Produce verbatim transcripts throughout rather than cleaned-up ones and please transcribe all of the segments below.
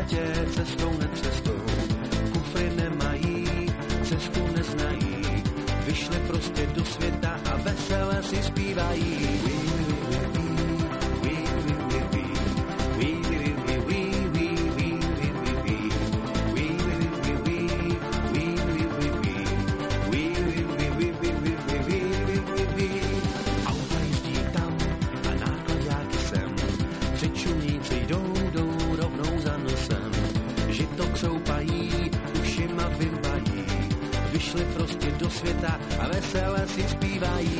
autě cestou necestou. Kufry nemají, cestu neznají, vyšli prostě do světa a vesele si zpívají. Do světa a vesele si zpívají.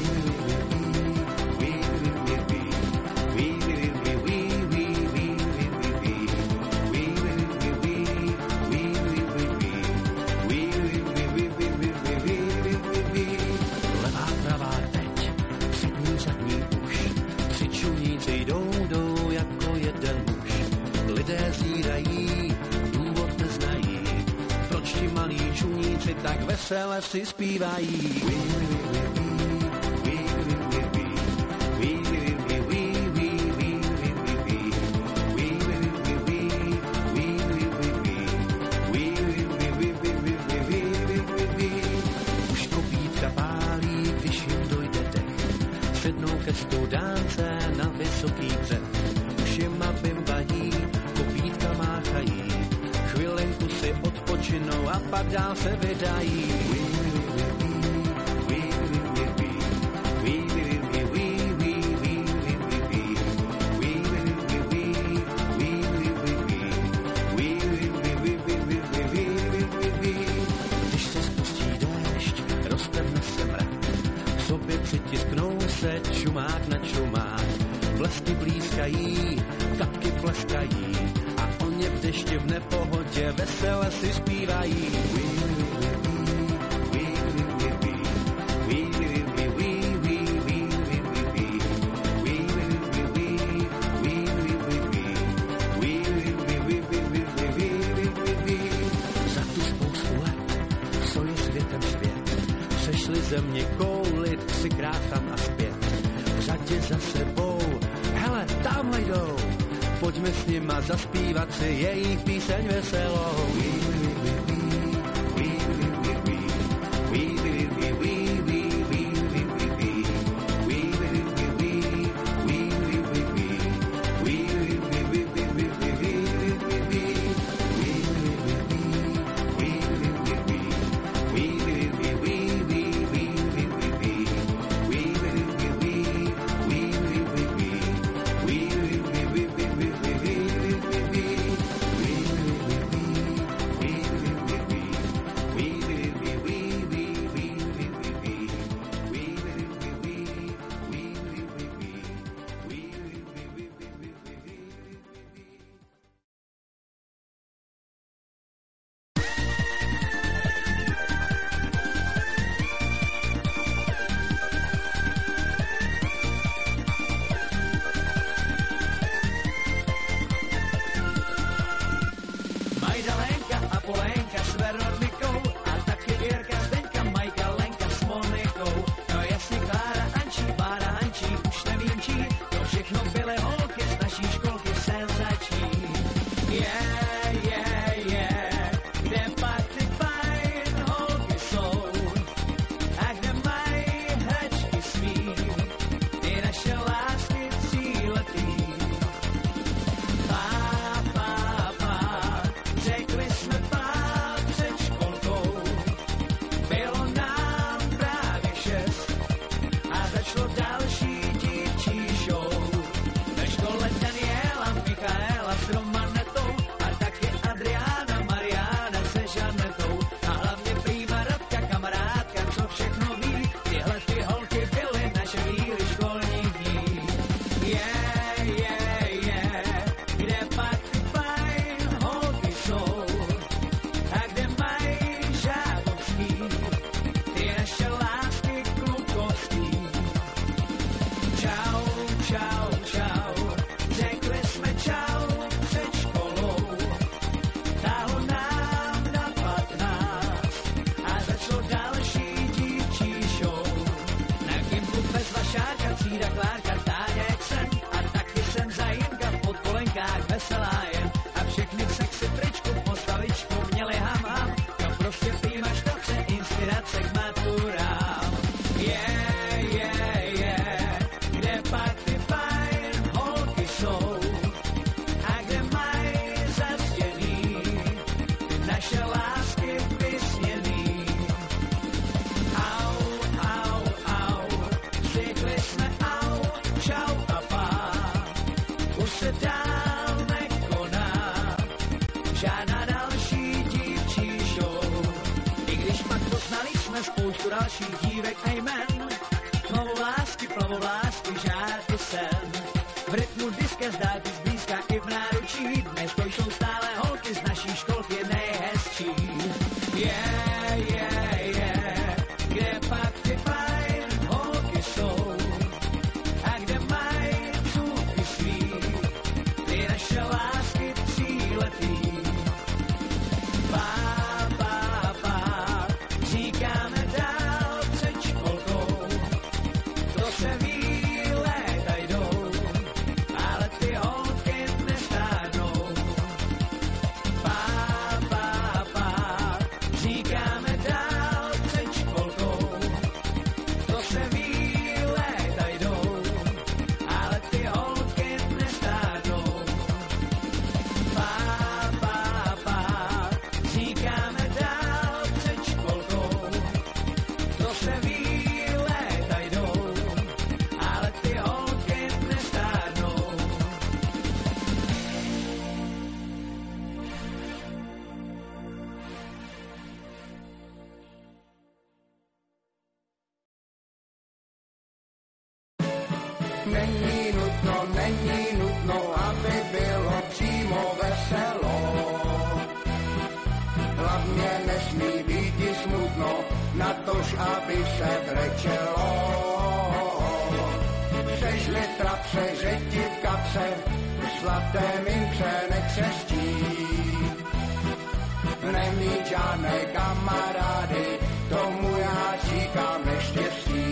Levá, pravá teď, přední, zadní už, tři čumníci jdou, jdou jako jeden muž. Lidé zírají, důvod neznají, proč ti malí čumníci tak vesele si zpívají. Už kopítka pálí, když jim dojde dech, sednou ke stoudánce na vysoký břeh. Už jima bimbají, kopítka máchají, chvilenku si odpočinou a pak dál se vydají. Když se spustí déšť, roztrhne se mrak, v sobě přitisknou se čumák na čumák. Blesky blízkají, kapky pleskají a oni v dešti v nepohodě vesele si zpívají. Za tu spoustu let, co je světem svět, přešli země koulit třikrát tam a zpět. V řadě za sebou, hele, tamhle jdou, pojďme s nima zaspívat si jejich píseň veselou. Veselá jen a všechny se dál nekoná, žádná další dívčí show. I když pak poznali jsme spoustu dalších dívek a jmen, plovolásky, plovolásky, žárky sen. V rytmu diska zdát i zblízka i v náručí, dnes to jsou stále holky z naší školky nejhezčí. Yeah, yeah, yeah, kde pak ty fajn holky jsou a kde mají vzůky svý, ty naše lásky tříletý. Pá, pá, pá, říkáme dál před školkou, to se ví, léta jdou, ale ty holky nestárnou. Pá, pá, pá, říkáme dál před školkou, to se ví, léta jdou, ale ty holky nestárnou. Pá, pá, pá, říkáme dál před školkou, to se ví, léta jdou, ale ty holky nestárnou. Není nutno, není nutno, aby bylo přímo veselo. Hlavně nesmí být i smutno, natož aby se brečelo. Přeš litra přežeti v kapse, zlaté mince nekřestí. Nemít žádné kamarády, tomu já říkám neštěstí.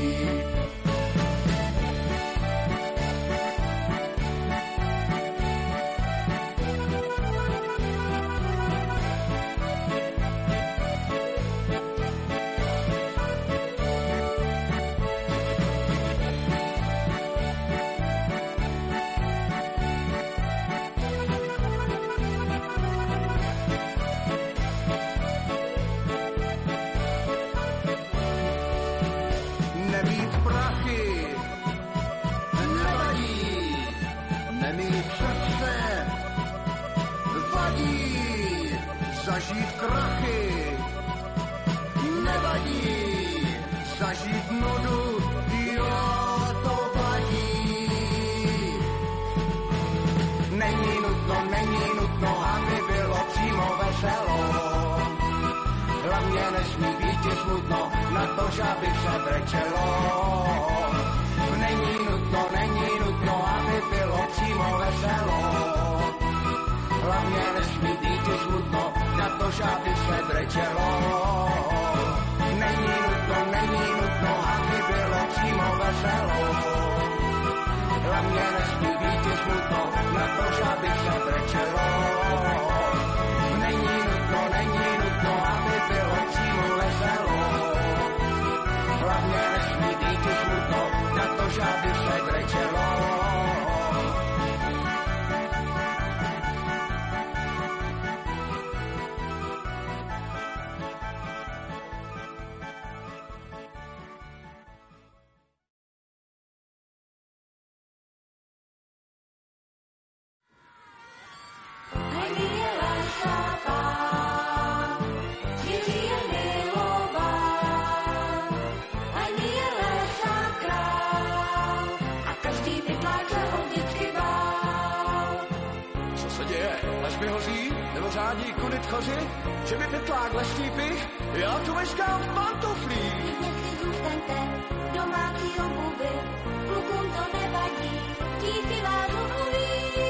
Nemít prachy, nevadí, nemít srdce, vadí, zažít krachy, nevadí, zažít nudu, jo, to vadí. Není nutno, není nutno, aby bylo přímo veselo. Hlavně nesmí být i smutno, na to, že aby se brečelo. Není nutno, není nutno, aby bylo přímo veselo. Hlavně nesmí být i smutno, na to, že aby se brečelo. Není nutno, není nutno, aby bylo přímo veselo. Hlavně nesmí být i smutno, na to, že aby se brečelo. Není nutno, není nutno, aby bylo přímo veselo. Hlavně nesmí být i smutno, na to, že aby se brečelo. Řádí kudy tchoři, že by pytlák lesní pich, já tu veškám v pantoflích. Někdy zůstaňte domácí obuvy, klukům to nevadí, dívky vás umluví.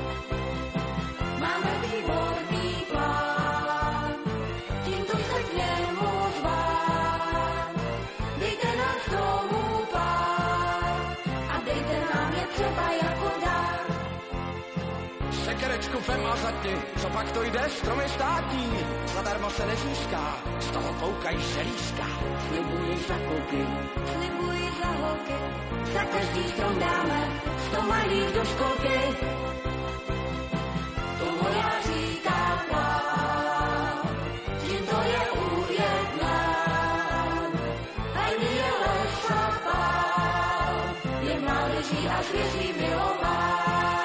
Máme výborný plán, tímto se k němu zvám. Dejte nám k tomu pár a dejte nám je třeba jako dár. Sekerečku fem a zatni, co pak to jde, stromy státní. Zadarmo se nezíská, z toho koukají želízka. Slibuji za kluky, slibuji za holky, za každý strom dáme sto malých do školky. Tomu já říkám plán, tím to je ujednán. Ani je les a pán, je mládež věří a svěří milován.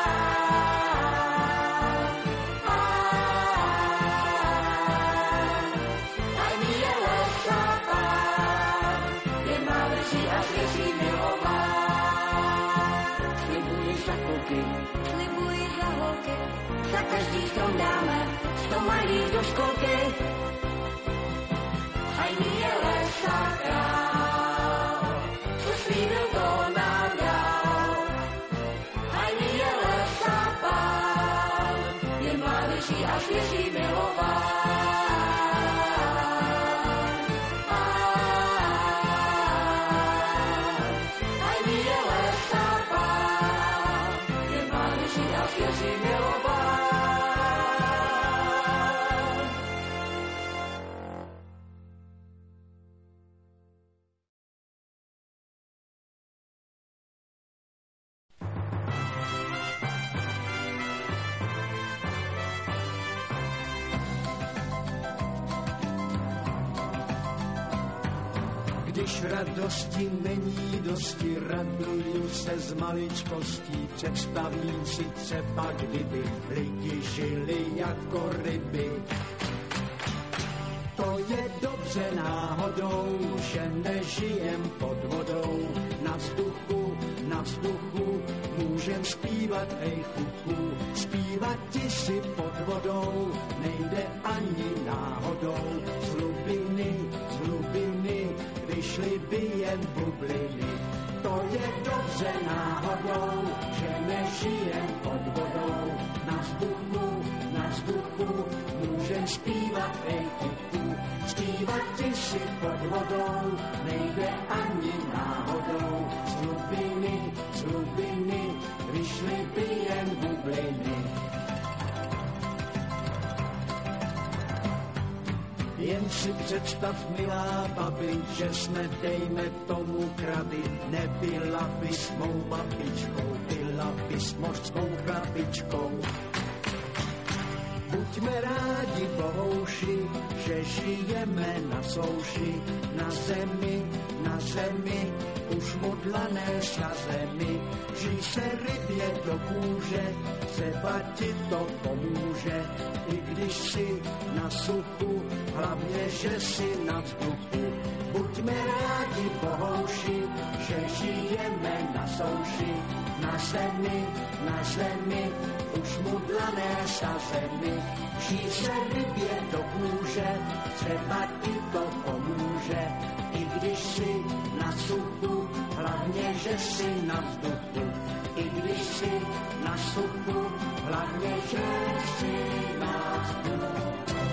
Aj mi je lesa pán, jen má věří a svěří milován. Slibuji za kluky, slibuji za holky, za každý strom dáme sto malých do školky. Aj mi je lesa král, co slíbil, to nám dal. Aj mi je lesa pán, jen mládeží a svěří milován. Aj mi je lesa pán, jen mládeží a svěří milován. Když radosti není dosti, raduju se z maličkostí. Představím si třeba, kdyby lidi žili jako ryby. To je dobře náhodou, že nežijem pod vodou. Na vzduchu, na vzduchu, můžem zpívat, hej kuku. Zpívat ti si pod vodou, nejde ani náhodou. Z hlubiny, z hlubiny, vyšly by jen bubliny. To je dobře náhodou, že nežijem pod vodou. Na vzduchu, na vzduchu, můžem zpívat, hej kuku. Zpívat ti si pod vodou, nejde ani náhodou. Z hlubiny, z hlubiny, vyšly by jen bubliny. Jen si představ, milá babi, že jsme, dejme tomu, krabi. Nebyla bys mou babičkou, byla bys mořskou krabičkou. Buďme rádi, bohouši, že žijeme na souši, na zemi, na zemi, už modlané sazemi. Žij se rybě do kůže, třeba ti to pomůže, i když si na suchu, hlavně, že si na vzduchu. Buďme rádi, bohouši, že žijeme na souši, na zemi, na zemi, už mudlané sazemi. Žij se rybě do kůže, třeba ti to pomůže, i když si na suchu, hlavně, že si na vzduchu. I když si na suchu, hlavně, že si na vzduchu.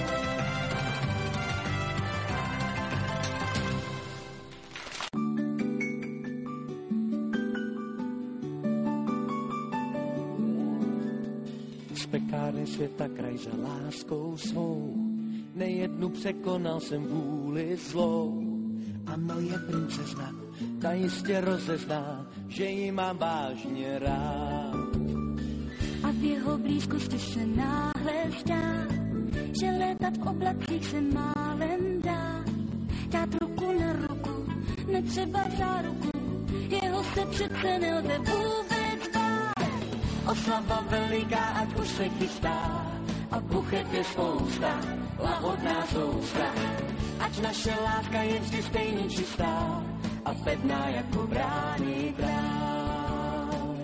Z pekárny světa kraj za láskou svou, nejednu překonal jsem vůli zlou. A moje princezna, ta jistě rozezná, že ji mám vážně rád. A v jeho blízkosti se náhle zdá, že létat v oblacích se málem dá. Dát ruku na ruku, netřeba záruku, jeho se přece nelze vůbec bát. Oslava veliká, ať už se chystá, a buchet je spousta, lahodná sousta. Ať naše láska je vždy stejně čistá a pevná jako brány brán.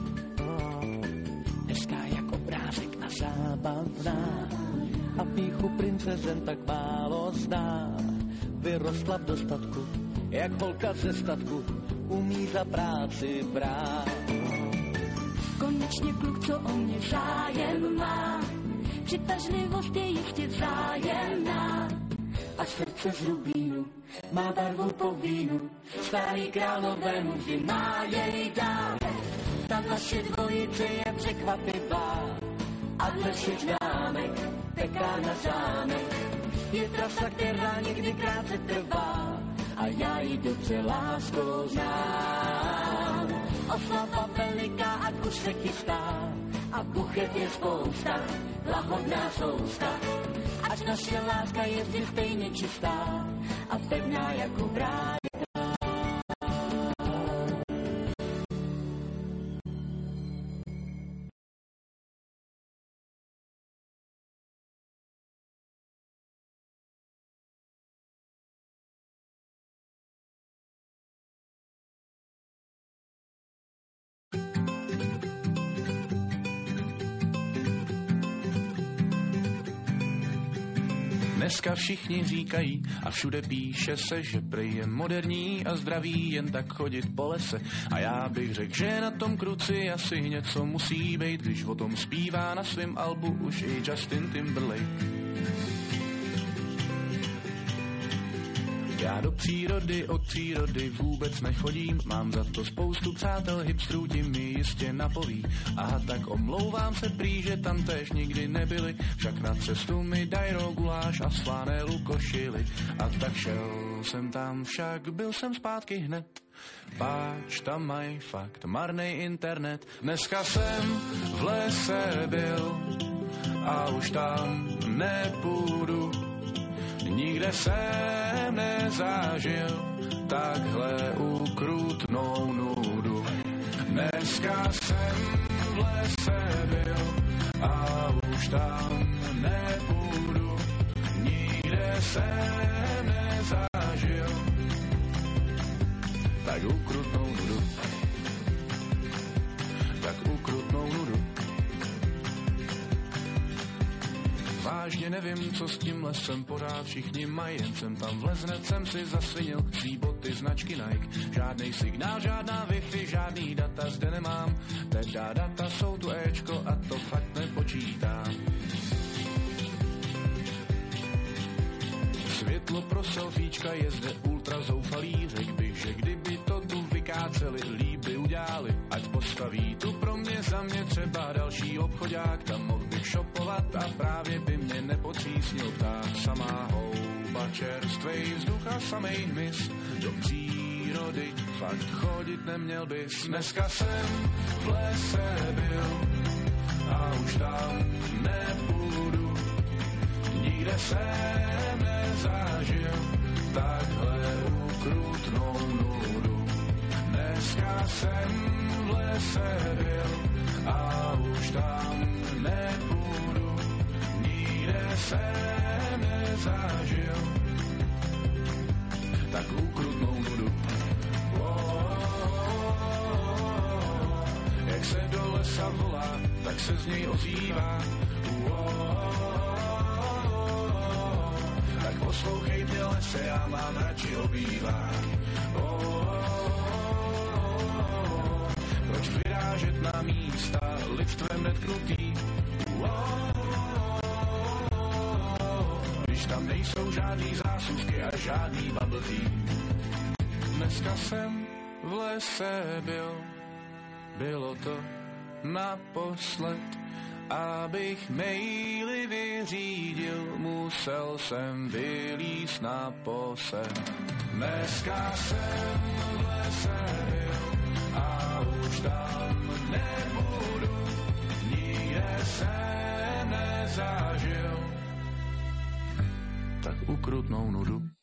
Hezká jako obrázek a zábavná a píchu princezen tak málo zná. Vyrostla v dostatku, jak holka ze statku, umí za práci brát. Konečně kluk, co o mě zájem má, přitažlivost je jistě vzájemná. A srdce z rubínu má barvu po vínu, starý královému vždy má jej dát. Ta naše dvojice je překvapivá a dle všech známek teká na zámek. Je trasa, která někdy krátce trvá a já ji dobře láskou znám. Oslava veliká, ať už se chystá a buchet je spousta, lahodná sousta. Ať naše láska je vždy stejně čistá a pevná jako brána. Dneska všichni říkají a všude píše se, že prej je moderní a zdravý jen tak chodit po lese. A já bych řekl, že na tom kruci asi něco musí být, když o tom zpívá na svém albu už i Justin Timberlake. Já do přírody od přírody vůbec nechodím, mám za to spoustu přátel hipstrů, ti mi jistě napoví. Aha, tak omlouvám se prý, že tam též nikdy nebyli, však na cestu mi dajro guláš a slanelu košily. A tak šel jsem tam, však byl jsem zpátky hned, páč tam maj fakt marnej internet. Dneska jsem v lese byl a už tam nepůjdu, nikde jsem nezažil takhle ukrutnou nudu. Dneska jsem v lese byl a už tam nepůjdu, nikde jsem nezažil tak ukrutnou nudu, tak ukrutnou nudu. Vážně nevím, co s tím lesem pořád všichni mají, jen jsem tam vlez, hned jsem si zasvinil svý boty značky Nike. Žádnej signál, žádná Wi-Fi, žádný data zde nemám, teda data jsou tu Ečko a to fakt nepočítám. Světlo pro selfiečka je zde ultra zoufalý, řekl bych, že kdyby to tu vykáceli, líby udělali, ať postaví tu pro mě za mě třeba další obchodák, tam mohl bych shopovat a právě by mě nepotřísnil ta samá houba, čerstvej vzduch a samej hmyz. Do přírody fakt chodit neměl bys. Dneska jsem v lese byl a už tam nepůjdu, nikde jsem nezažil takhle ukrutnou nudu. Dneska jsem v lese byl a už tam nepůjdu, nikde jsem nezažil tak ukrutnou nudu. Jak se do lesa volá, tak se z něj ozývá. Tak poslouchej mě lese, já mám radši obývá. Proč vyrážet na místa lidstvem netknutý? Když tam nejsou žádný zásuvky a žádný bubble tea. Dneska jsem v lese byl, bylo to naposled. Abych maily vyřídil, musel jsem vylízt na posed. Dneska jsem v lese byl a už tam nebudu, nikde jsem nezažil tak ukrutnou nudu.